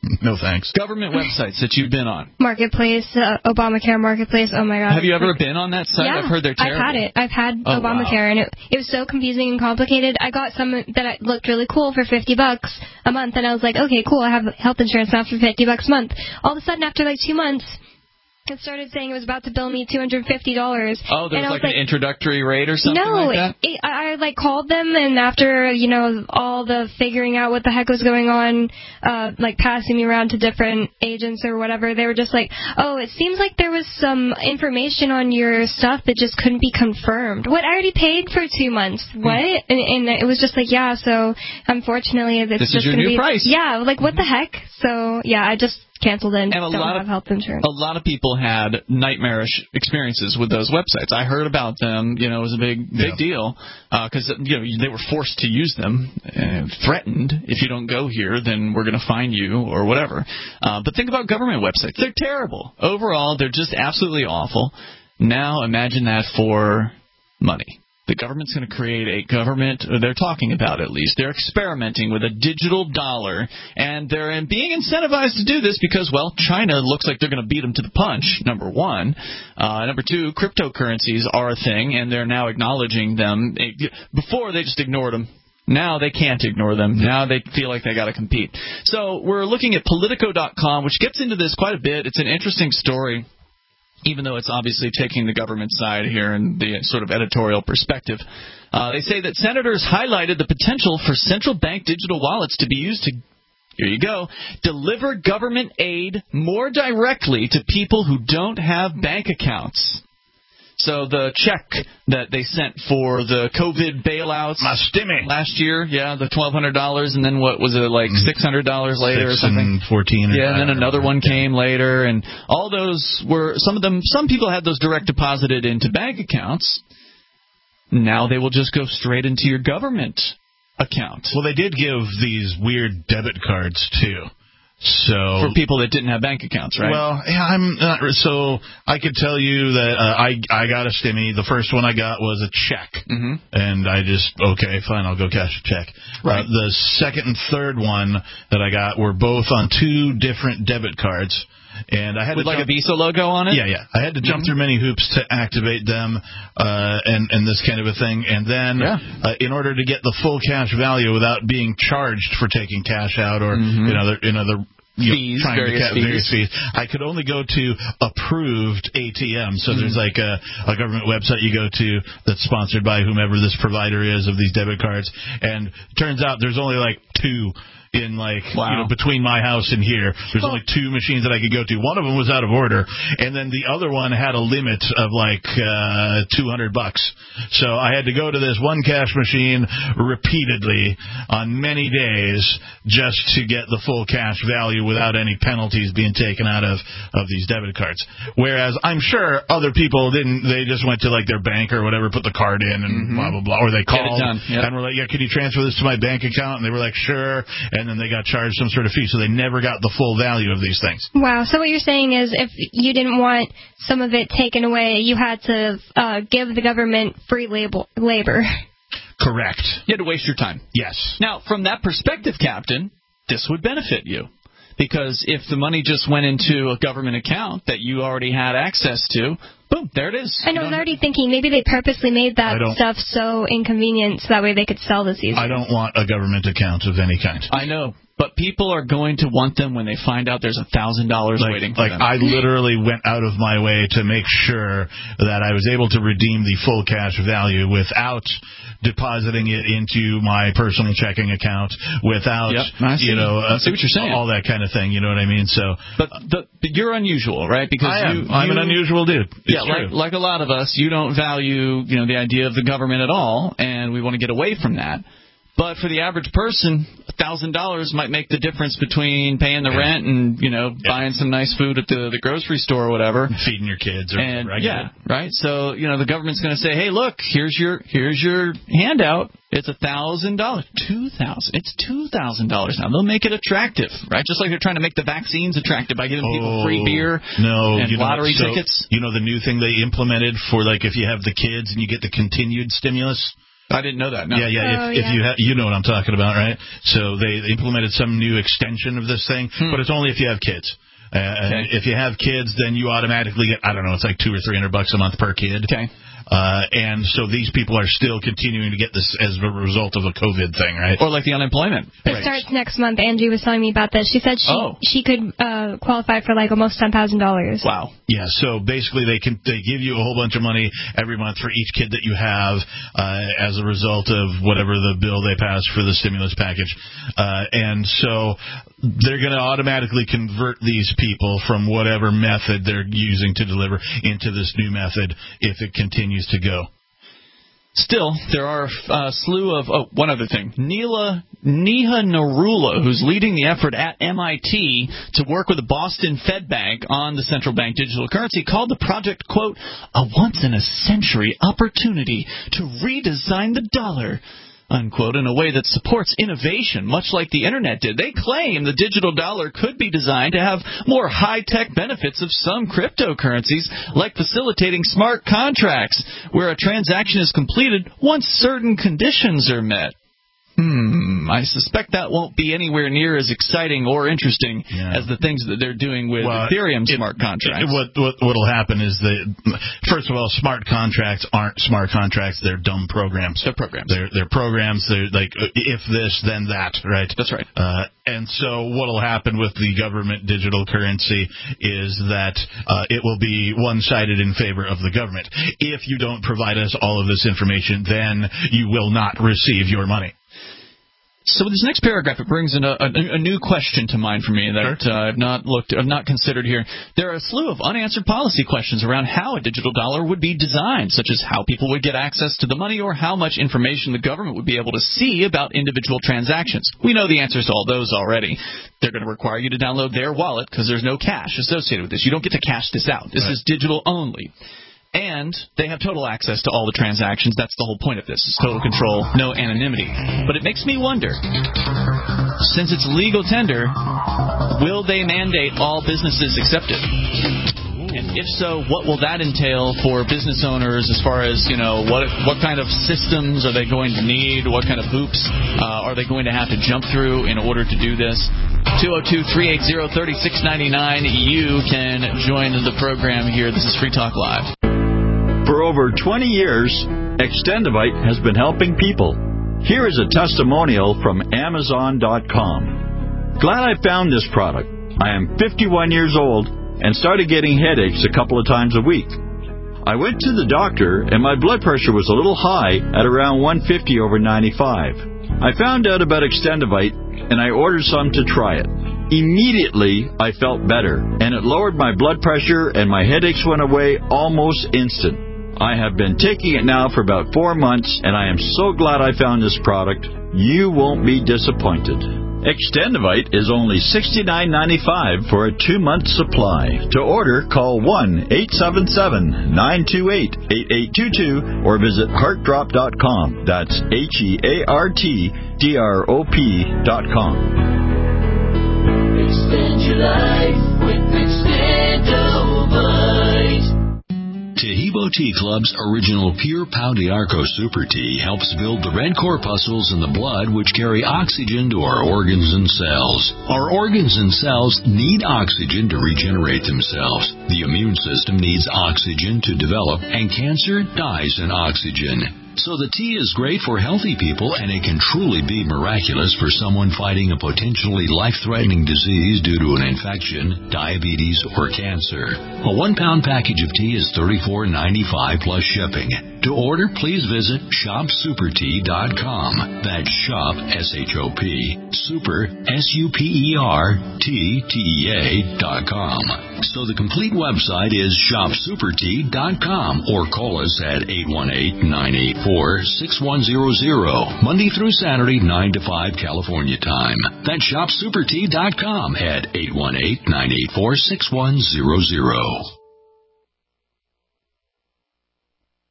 No thanks. Government websites that you've been on. Marketplace, uh, Obamacare Marketplace. Oh my God. Have you ever been on that site? Yeah, I've heard they're terrible. I've had it. I've had oh, Obamacare, wow. and it, it was so confusing and complicated. I got some that looked really cool for fifty bucks a month, and I was like, okay, cool. I have health insurance now for fifty bucks a month. All of a sudden, after like two months, it started saying it was about to bill me two hundred fifty dollars. Oh, there was like, like an introductory rate or something no, like that? No, I, I like called them, and after, you know, all the figuring out what the heck was going on, uh, like passing me around to different agents or whatever, they were just like, oh, it seems like there was some information on your stuff that just couldn't be confirmed. What? I already paid for two months. What? Hmm. And, and it was just like, yeah, so unfortunately it's this just is your going to new be... price. Yeah, like what the heck? So, yeah, I just... canceled and, and a don't lot have of, health insurance. A lot of people had nightmarish experiences with those websites. I heard about them. You know, it was a big, big yeah. deal because uh, you know they were forced to use them, and threatened. If you don't go here, then we're going to fine you or whatever. Uh, but think about government websites; they're terrible. Overall, they're just absolutely awful. Now, imagine that for money. The government's going to create a government, or they're talking about at least, they're experimenting with a digital dollar, and they're being incentivized to do this because, well, China looks like they're going to beat them to the punch, number one. Uh, number two, cryptocurrencies are a thing, and they're now acknowledging them. Before, they just ignored them. Now they can't ignore them. Now they feel like they got to compete. So we're looking at Politico dot com, which gets into this quite a bit. It's an interesting story, even though it's obviously taking the government side here in the sort of editorial perspective. Uh, they say that senators highlighted the potential for central bank digital wallets to be used to, here you go, deliver government aid more directly to people who don't have bank accounts. So the check that they sent for the COVID bailouts My stimmy. last year, yeah, the twelve hundred dollars, and then what was it, like six hundred dollars later Six or something? And fourteen. Yeah, and then another one came later, and all those were, some of them, some people had those direct deposited into bank accounts. Now they will just go straight into your government account. Well, they did give these weird debit cards, too. So for people that didn't have bank accounts, right? Well, yeah, I'm not. So I could tell you that uh, I I got a stimmy. The first one I got was a check, mm-hmm. and I just okay, fine, I'll go cash a check. Right. Uh, the second and third one that I got were both on two different debit cards. And I had with to like jump, a Visa logo on it? Yeah, yeah. I had to jump mm-hmm. through many hoops to activate them uh, and, and this kind of a thing. And then yeah. uh, in order to get the full cash value without being charged for taking cash out or mm-hmm. in other in other you fees, know, trying various, to get fees. various fees, I could only go to approved A T Ms. So mm-hmm. there's like a, a government website you go to that's sponsored by whomever this provider is of these debit cards. And it turns out there's only like two in like wow. you know between my house and here. There's well, only two machines that I could go to. One of them was out of order, and then the other one had a limit of like uh two hundred bucks. So I had to go to this one cash machine repeatedly on many days just to get the full cash value without any penalties being taken out of of these debit cards. Whereas I'm sure other people didn't. They just went to like their bank or whatever, put the card in and mm-hmm. blah blah blah, or they called yep. and were like, yeah, can you transfer this to my bank account? And they were like, sure. And then they got charged some sort of fee, so they never got the full value of these things. Wow. So what you're saying is if you didn't want some of it taken away, you had to uh, give the government free label, labor. Correct. You had to waste your time. Yes. Now, from that perspective, Captain, this would benefit you. Because if the money just went into a government account that you already had access to, boom, there it is. And I was already thinking maybe they purposely made that stuff so inconvenient so that way they could sell this easier. I don't want a government account of any kind. I know. But people are going to want them when they find out there's a thousand dollars like, waiting for like them. I literally went out of my way to make sure that I was able to redeem the full cash value without depositing it into my personal checking account, without yep, you know, I see what you're saying. all that kind of thing. You know what I mean? So, but, the, but you're unusual, right? Because I am. You, I'm you, an unusual dude. It's yeah, true. like, like a lot of us, you don't value you know the idea of the government at all, and we want to get away from that. But for the average person, a thousand dollars might make the difference between paying the yeah. rent and you know yeah. buying some nice food at the the grocery store or whatever, feeding your kids or and whatever. yeah, right. So you know the government's going to say, hey, look, here's your here's your handout. It's a thousand dollars, two thousand. It's two thousand dollars now. They'll make it attractive, right? Just like they're trying to make the vaccines attractive by giving oh, people free beer no, and you know, lottery so, tickets. You know the new thing they implemented for like if you have the kids and you get the continued stimulus. I didn't know that. No. Yeah, yeah. Oh, if, if yeah. you ha- you know what I'm talking about, right? So they implemented some new extension of this thing, hmm. but it's only if you have kids. Uh, okay. If you have kids, then you automatically get, I don't know, it's like two or three hundred bucks a month per kid. Okay. Uh, and so these people are still continuing to get this as a result of a COVID thing, right? Or like the unemployment. It right. starts next month. Angie was telling me about this. She said she oh. she could uh, qualify for like almost ten thousand dollars. Wow. Yeah. So basically, they can they give you a whole bunch of money every month for each kid that you have uh, as a result of whatever the bill they passed for the stimulus package, uh, and so they're going to automatically convert these people from whatever method they're using to deliver into this new method if it continues to go. Still, there are a slew of... Oh, one other thing. Neela, Neha Narula, who's leading the effort at M I T to work with the Boston Fed Bank on the central bank digital currency, called the project, quote, a once-in-a-century opportunity to redesign the dollar, unquote, in a way that supports innovation, much like the Internet did. They claim the digital dollar could be designed to have more high-tech benefits of some cryptocurrencies, like facilitating smart contracts, where a transaction is completed once certain conditions are met. Hmm, I suspect that won't be anywhere near as exciting or interesting yeah. as the things that they're doing with well, Ethereum it, smart contracts. It, what what what'll happen is that, first of all, smart contracts aren't smart contracts; they're dumb programs. They're programs. They're they're programs. They're like if this then that, right? That's right. Uh, and so what'll happen with the government digital currency is that uh, it will be one-sided in favor of the government. If you don't provide us all of this information, then you will not receive your money. So this next paragraph, it brings in a, a, a new question to mind for me that sure. uh, I've not looked, I've not considered here. There are a slew of unanswered policy questions around how a digital dollar would be designed, such as how people would get access to the money or how much information the government would be able to see about individual transactions. We know the answers to all those already. They're going to require you to download their wallet because there's no cash associated with this. You don't get to cash this out. This right. is digital only. And they have total access to all the transactions. That's the whole point of this, is total control, no anonymity. But it makes me wonder, since it's legal tender, will they mandate all businesses accept it? And if so, what will that entail for business owners as far as, you know, what what kind of systems are they going to need? What kind of hoops uh, are they going to have to jump through in order to do this? two oh two, three eight zero, three six nine nine. You can join the program here. This is Free Talk Live. For over twenty years, Extendivite has been helping people. Here is a testimonial from Amazon dot com. Glad I found this product. I am fifty-one years old and started getting headaches a couple of times a week. I went to the doctor and my blood pressure was a little high at around one fifty over ninety-five. I found out about Extendivite and I ordered some to try it. Immediately, I felt better, and it lowered my blood pressure and my headaches went away almost instant. I have been taking it now for about four months, and I am so glad I found this product. You won't be disappointed. Extendivite is only sixty-nine ninety-five for a two-month supply. To order, call one eight seven seven, nine two eight, eight eight two two or visit heart drop dot com. That's H E A R T D R O P dot com. Extend your life with Extendivite. Taheebo Tea Club's original Pure Pau d'Arco Super Tea helps build the red corpuscles in the blood which carry oxygen to our organs and cells. Our organs and cells need oxygen to regenerate themselves. The immune system needs oxygen to develop, and cancer dies in oxygen. So the tea is great for healthy people, and it can truly be miraculous for someone fighting a potentially life-threatening disease due to an infection, diabetes, or cancer. A one-pound package of tea is thirty-four ninety-five plus shipping. To order, please visit shop super tea dot com. That's shop, S H O P, super, S U P E R, T T E A dot com. So the complete website is shop super tea dot com, or call us at eight one eight, nine eight four, six one zero zero, Monday through Saturday, nine to five California time. That's shop super tea dot com at eight one eight, nine eight four, six one zero zero.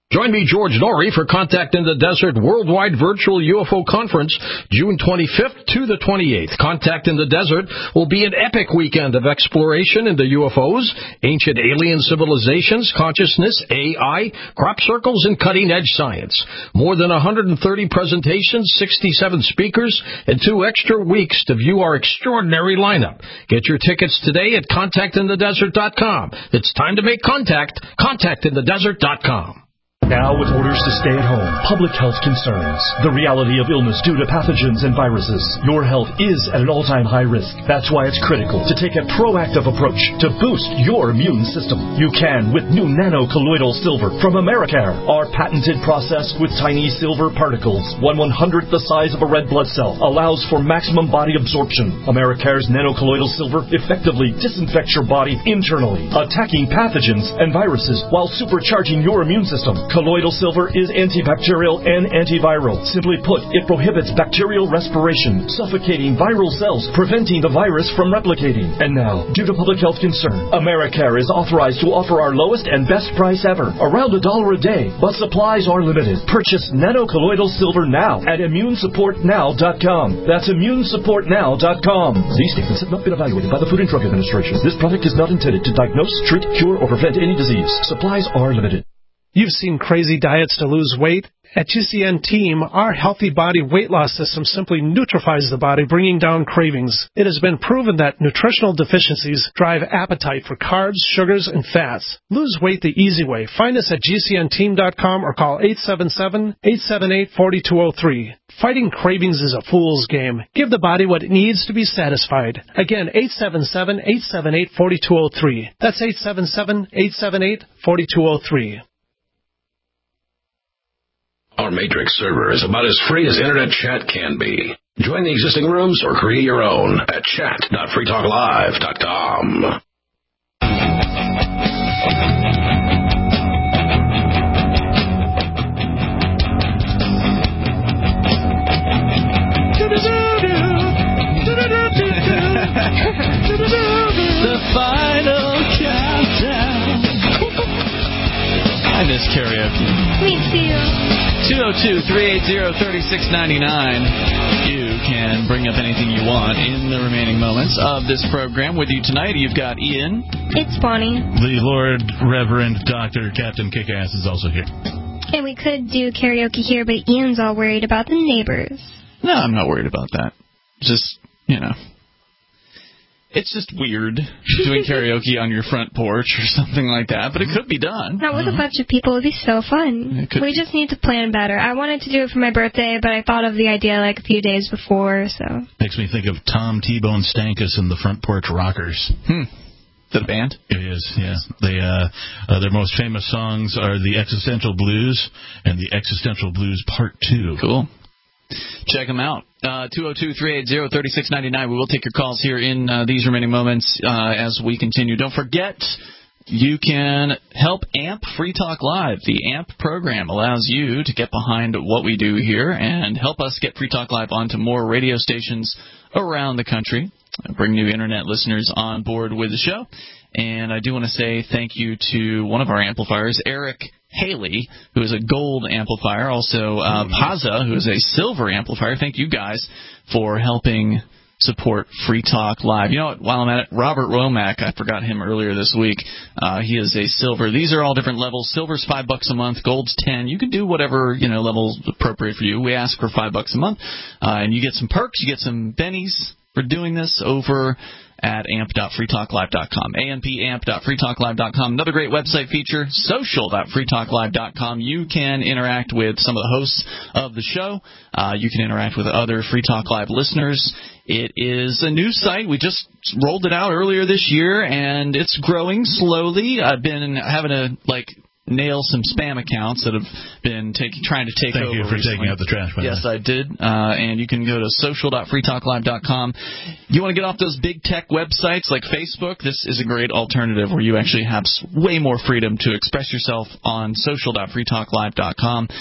Join me, George Norrie, for Contact in the Desert Worldwide Virtual U F O Conference, June twenty-fifth to the twenty-eighth. Contact in the Desert will be an epic weekend of exploration into U F Os, ancient alien civilizations, consciousness, A I, crop circles, and cutting-edge science. More than one hundred thirty presentations, sixty-seven speakers, and two extra weeks to view our extraordinary lineup. Get your tickets today at contact in the desert dot com. It's time to make contact. contact in the desert dot com. Now with orders to stay at home, public health concerns, the reality of illness due to pathogens and viruses, your health is at an all-time high risk. That's why it's critical to take a proactive approach to boost your immune system. You can with new nano-colloidal silver from Americare. Our patented process with tiny silver particles, one one-hundredth the size of a red blood cell, allows for maximum body absorption. Americare's nano-colloidal silver effectively disinfects your body internally, attacking pathogens and viruses while supercharging your immune system. Colloidal silver is antibacterial and antiviral. Simply put, it prohibits bacterial respiration, suffocating viral cells, preventing the virus from replicating. And now, due to public health concern, Americare is authorized to offer our lowest and best price ever, around a dollar a day, but supplies are limited. Purchase nano-colloidal silver now at immune support now dot com. That's immune support now dot com. These statements have not been evaluated by the Food and Drug Administration. This product is not intended to diagnose, treat, cure, or prevent any disease. Supplies are limited. You've seen crazy diets to lose weight. At G C N Team, our Healthy Body Weight Loss System simply neutralizes the body, bringing down cravings. It has been proven that nutritional deficiencies drive appetite for carbs, sugars, and fats. Lose weight the easy way. Find us at G C N team dot com or call eight seven seven, eight seven eight, four two zero three. Fighting cravings is a fool's game. Give the body what it needs to be satisfied. Again, eight seven seven, eight seven eight, four two zero three. That's eight seven seven, eight seven eight, four two zero three. Our Matrix server is about as free as internet chat can be. Join the existing rooms or create your own at chat dot free talk live dot com. The final countdown. I miss karaoke. Me too. two oh two, three eight zero, three six nine nine. You can bring up anything you want in the remaining moments of this program. With you tonight, you've got Ian. It's Bonnie. The Lord Reverend Doctor Captain Kickass is also here. And we could do karaoke here, but Ian's all worried about the neighbors. No, I'm not worried about that. Just, you know. It's just weird doing karaoke on your front porch or something like that, but it could be done. Not with mm-hmm. a bunch of people. It would be so fun. We just need to plan better. I wanted to do it for my birthday, but I thought of the idea like a few days before, so. Makes me think of Tom T-Bone Stankus and the Front Porch Rockers. Hmm. The band? It is, yeah. They, uh, uh, their most famous songs are the Existential Blues and the Existential Blues Part two. Cool. Check them out. Uh, two oh two, three eight zero, three six nine nine. We will take your calls here in uh, these remaining moments uh, as we continue. Don't forget, you can help A M P Free Talk Live. The A M P program allows you to get behind what we do here and help us get Free Talk Live onto more radio stations around the country. Bring new Internet listeners on board with the show. And I do want to say thank you to one of our amplifiers, Eric Haley, who is a gold amplifier, also uh, Paza, who is a silver amplifier. Thank you guys for helping support Free Talk Live. You know what, while I'm at it, Robert Womack, I forgot him earlier this week. Uh, he is a silver. These are all different levels. Silver's five bucks a month, gold's ten. You can do whatever, you know, level's appropriate for you. We ask for five bucks a month, uh, and you get some perks, you get some bennies for doing this over at A M P dot free talk live dot com. A M P A M P dot free talk live dot com. Another great website feature, social dot free talk live dot com. You can interact with some of the hosts of the show. Uh, you can interact with other Free Talk Live listeners. It is a new site. We just rolled it out earlier this year, and it's growing slowly. I've been having to, like, nail some spam accounts that have been taking, trying to take Thank over. Thank you for recently. taking out the trash. Yes, I did. Uh, and you can go to social dot free talk live dot com. You want to get off those big tech websites like Facebook? This is a great alternative where you actually have way more freedom to express yourself on social dot free talk live dot com.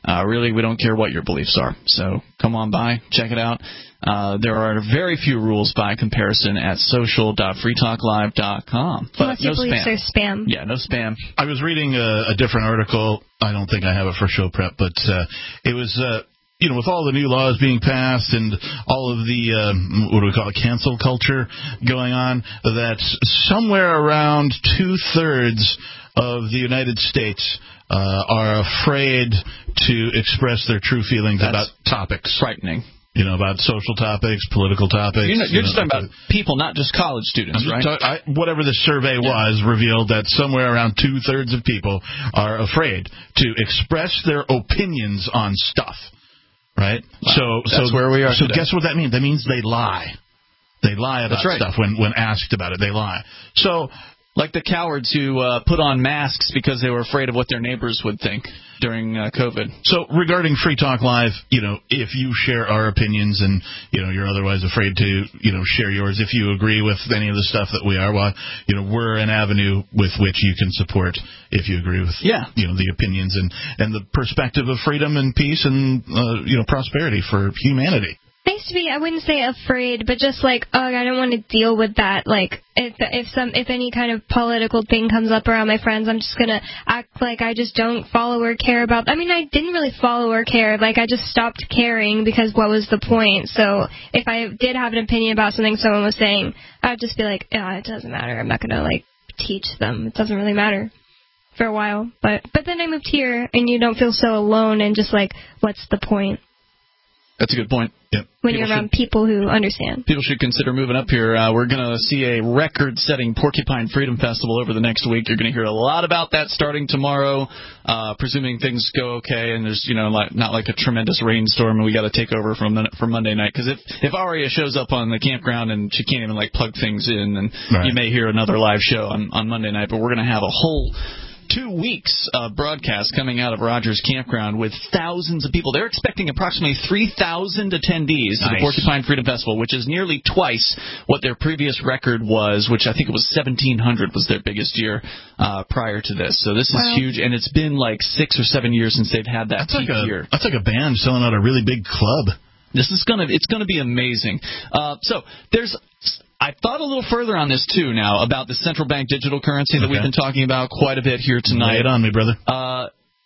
Uh, really, we don't care what your beliefs are. So come on by, check it out. Uh, there are very few rules by comparison at social dot free talk live dot com. Unless your no beliefs spam. are spam. Yeah, no spam. I was reading a, a different article. I don't think I have it for show prep, but uh, it was, uh, you know, with all the new laws being passed and all of the, uh, what do we call it, cancel culture going on, that somewhere around two-thirds of the United States uh, are afraid to express their true feelings That's about topics. Frightening. You know, about social topics, political topics. You're, not, you're you just know, talking about people, not just college students, right? Ta- I, whatever the survey was revealed that somewhere around two-thirds of people are afraid to express their opinions on stuff, right? Wow. So, That's so where we are So today. guess what that means? That means they lie. They lie about That's right. stuff when, when asked about it. They lie. So, like the cowards who uh, put on masks because they were afraid of what their neighbors would think during uh, COVID. So regarding Free Talk Live, you know, if you share our opinions and, you know, you're otherwise afraid to, you know, share yours, if you agree with any of the stuff that we are, well, you know, we're an avenue with which you can support if you agree with, yeah. you know, the opinions and, and the perspective of freedom and peace and, uh, you know, prosperity for humanity. I used to be, I wouldn't say afraid, but just like, oh, I don't want to deal with that. Like, if if some if any kind of political thing comes up around my friends, I'm just gonna act like I just don't follow or care about. I mean, I didn't really follow or care. Like, I just stopped caring because what was the point? So if I did have an opinion about something someone was saying, I'd just be like, oh, it doesn't matter. I'm not gonna like teach them. It doesn't really matter. For a while, but but then I moved here, and you don't feel so alone and just like, what's the point? That's a good point. Yep. When People you're around should, people who understand. People should consider moving up here. Uh, we're going to see a record-setting Porcupine Freedom Festival over the next week. You're going to hear a lot about that starting tomorrow, uh, presuming things go okay and there's, you know, like, not like a tremendous rainstorm and we got to take over from for Monday night. Because if, if Aria shows up on the campground and she can't even, like, plug things in, then right. you may hear another live show on, on Monday night. But we're going to have a whole two weeks of broadcast coming out of Rogers Campground with thousands of people. They're expecting approximately three thousand attendees to nice. the Porcupine Freedom Festival, which is nearly twice what their previous record was, which I think it was seventeen hundred was their biggest year uh, prior to this. So this is wow. huge, and it's been like six or seven years since they've had that that's peak like a, year. That's like a band selling out a really big club. This is gonna it's gonna be amazing. Uh, so there's. I thought a little further on this, too, now, about the central bank digital currency that okay. we've been talking about quite a bit here tonight. Lay it on me, brother. Uh,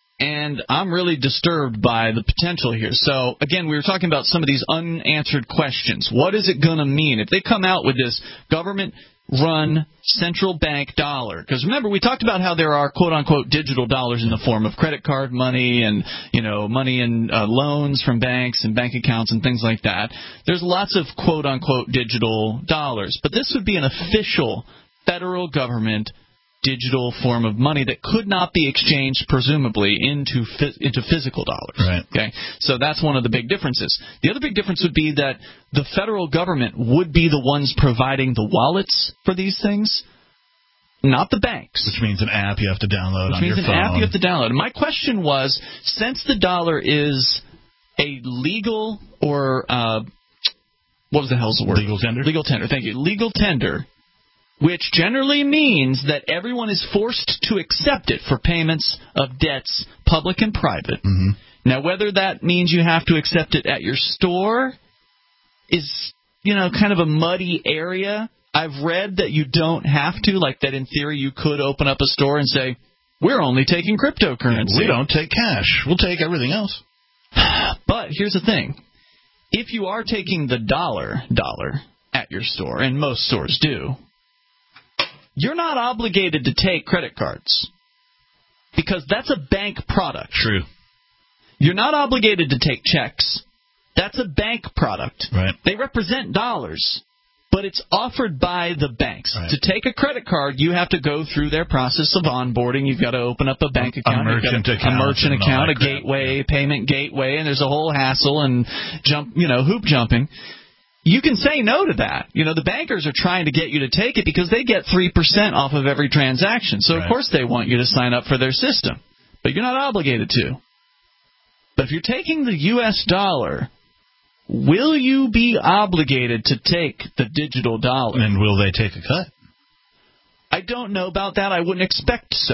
and I'm really disturbed by the potential here. So, again, we were talking about some of these unanswered questions. What is it going to mean? If they come out with this government-run central bank dollar, because remember, we talked about how there are quote-unquote digital dollars in the form of credit card money and, you know, money and uh, loans from banks and bank accounts and things like that. There's lots of quote-unquote digital dollars. But this would be an official federal government digital form of money that could not be exchanged, presumably, into into physical dollars. Right. Okay, so that's one of the big differences. The other big difference would be that the federal government would be the ones providing the wallets for these things, not the banks. Which means an app you have to download Which on your means phone. an app you have to download. And my question was, since the dollar is a legal or uh, what was the hell's the word? Legal tender. Legal tender. Thank you. Legal tender. Which generally means that everyone is forced to accept it for payments of debts, public and private. Mm-hmm. Now, whether that means you have to accept it at your store is, you know, kind of a muddy area. I've read that you don't have to, like that in theory you could open up a store and say, we're only taking cryptocurrency. We don't take cash. We'll take everything else. But here's the thing. If you are taking the dollar dollar at your store, and most stores do, you're not obligated to take credit cards because that's a bank product. True. You're not obligated to take checks. That's a bank product. Right. They represent dollars, but it's offered by the banks. Right. To take a credit card, you have to go through their process of onboarding. You've got to open up a bank account, a merchant a, account, a merchant account, a crap. gateway, payment gateway, and there's a whole hassle and jump, you know, hoop jumping. You can say no to that. You know, the bankers are trying to get you to take it because they get three percent off of every transaction. So, right. of course, they want you to sign up for their system. But you're not obligated to. But if you're taking the U S dollar, will you be obligated to take the digital dollar? And will they take a cut? I don't know about that. I wouldn't expect so.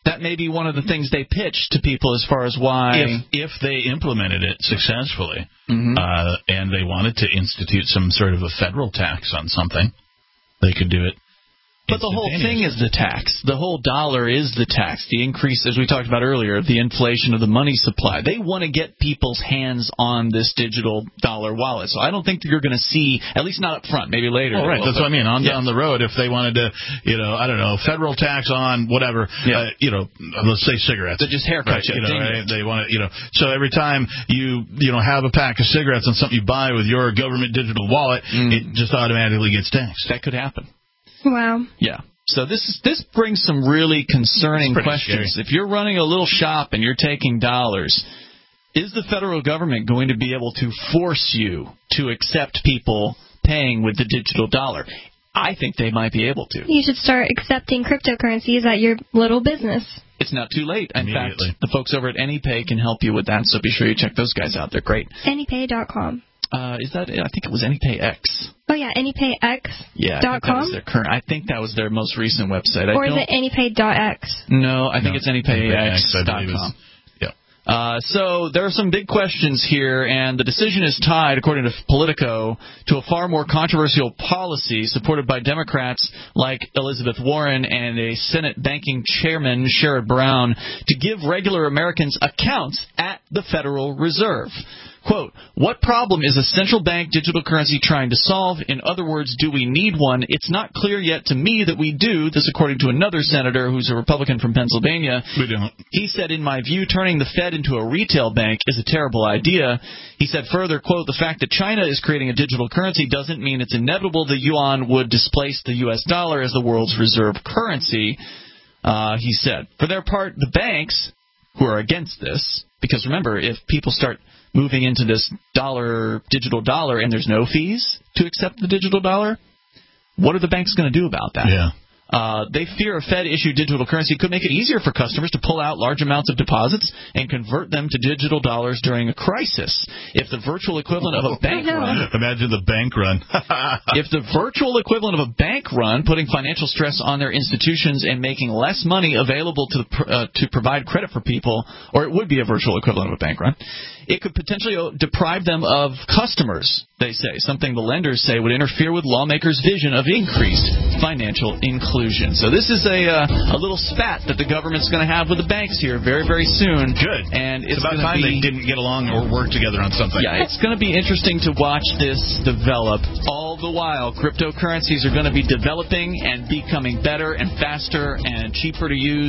that may be one of the things they pitch to people as far as why. If, if they implemented it successfully, mm-hmm. uh, and they wanted to institute some sort of a federal tax on something, they could do it. But the whole thing is the tax. The whole dollar is the tax. The increase, as we talked about earlier, the inflation of the money supply. They want to get people's hands on this digital dollar wallet. So I don't think that you're going to see, at least not up front, maybe later. Oh, right. That's what I mean. On yes. down the road, if they wanted to, you know, I don't know, federal tax on whatever, yeah. uh, you know, let's say cigarettes. They just haircut right, you. you know, right? They want to, you know, so every time you, you know, have a pack of cigarettes on something you buy with your government digital wallet, mm. it just automatically gets taxed. That could happen. Wow. Yeah. So this is, this brings some really concerning questions. Scary. If you're running a little shop and you're taking dollars, is the federal government going to be able to force you to accept people paying with the digital dollar? I think they might be able to. You should start accepting cryptocurrencies at your little business. It's not too late. In fact, the folks over at AnyPay can help you with that, so be sure you check those guys out. They're great. Anypay dot com. Uh, is that? I think it was AnyPayX. Oh yeah, AnyPayX. Yeah, dot com. That was their current. I think that was their most recent website. Or I is don't, it AnyPay dot X? No, I think no, it's AnyPayX dot com. Yeah. Uh, so there are some big questions here, and the decision is tied, according to Politico, to a far more controversial policy supported by Democrats like Elizabeth Warren and a Senate banking chairman, Sherrod Brown, to give regular Americans accounts at the Federal Reserve. Quote, what problem is a central bank digital currency trying to solve? In other words, do we need one? It's not clear yet to me that we do. This according to another senator who's a Republican from Pennsylvania. We don't. He said, in my view, turning the Fed into a retail bank is a terrible idea. He said further, quote, the fact that China is creating a digital currency doesn't mean it's inevitable the yuan would displace the U S dollar as the world's reserve currency, uh, he said. For their part, the banks, who are against this, because remember, if people start moving into this dollar, digital dollar, and there's no fees to accept the digital dollar, what are the banks going to do about that? Yeah. Uh, they fear a Fed-issued digital currency could make it easier for customers to pull out large amounts of deposits and convert them to digital dollars during a crisis. If the virtual equivalent of a bank run... Imagine the bank run. If the virtual equivalent of a bank run, putting financial stress on their institutions and making less money available to, uh, to provide credit for people, or it would be a virtual equivalent of a bank run, it could potentially deprive them of customers, they say, something the lenders say would interfere with lawmakers' vision of increased financial inclusion. So this is a uh, a little spat that the government's going to have with the banks here very, very soon. Good. And it's, it's about time be, they didn't get along or work together on something. Yeah, it's going to be interesting to watch this develop. All the while, cryptocurrencies are going to be developing and becoming better and faster and cheaper to use.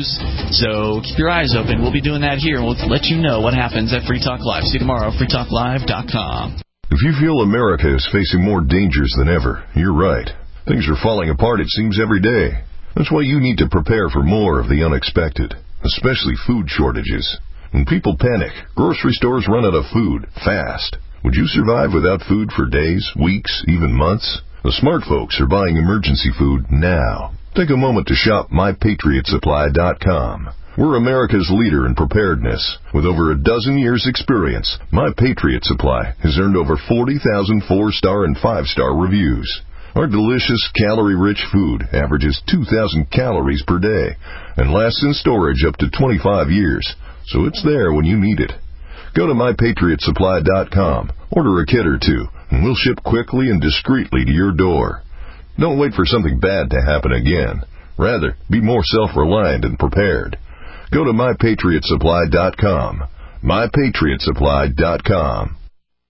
So keep your eyes open. We'll be doing that here, and we'll let you know what happens at Free Talk Live. See you tomorrow, free talk live dot com. If you feel America is facing more dangers than ever, you're right. Things are falling apart, it seems, every day. That's why you need to prepare for more of the unexpected, especially food shortages. When people panic, grocery stores run out of food fast. Would you survive without food for days, weeks, even months? The smart folks are buying emergency food now. Take a moment to shop my patriot supply dot com. We're America's leader in preparedness. With over a dozen years' experience, My Patriot Supply has earned over forty thousand four-star and five-star reviews. Our delicious, calorie-rich food averages two thousand calories per day and lasts in storage up to twenty-five years, so it's there when you need it. Go to my patriot supply dot com, order a kit or two, and we'll ship quickly and discreetly to your door. Don't wait for something bad to happen again. Rather, be more self-reliant and prepared. Go to my patriot supply dot com. my patriot supply dot com.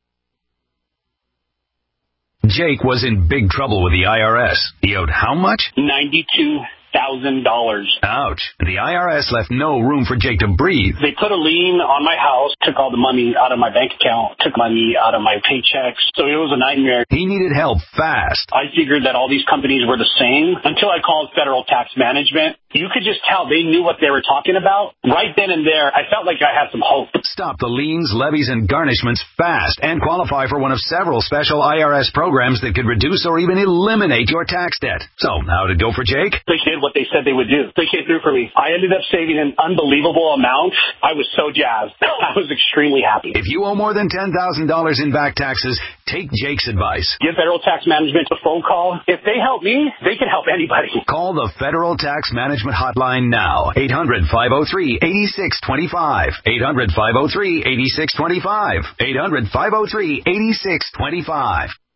Jake was in big trouble with the I R S. He owed how much? ninety-two thousand dollars. Ouch. The I R S left no room for Jake to breathe. They put a lien on my house, took all the money out of my bank account, took money out of my paychecks. So it was a nightmare. He needed help fast. I figured that all these companies were the same until I called Federal Tax Management. You could just tell they knew what they were talking about. Right then and there, I felt like I had some hope. Stop the liens, levies, and garnishments fast and qualify for one of several special I R S programs that could reduce or even eliminate your tax debt. So, how did it go for Jake? They did what they said they would do. They came through for me. I ended up saving an unbelievable amount. I was so jazzed. I was extremely happy. If you owe more than ten thousand dollars in back taxes, Take Jake's advice. Give Federal Tax Management a phone call. If they help me, they can help anybody. Call the Federal Tax Management Hotline now. eight hundred, five oh three, eight six two five. eight hundred, five oh three, eight six two five. eight hundred, five oh three, eight six two five.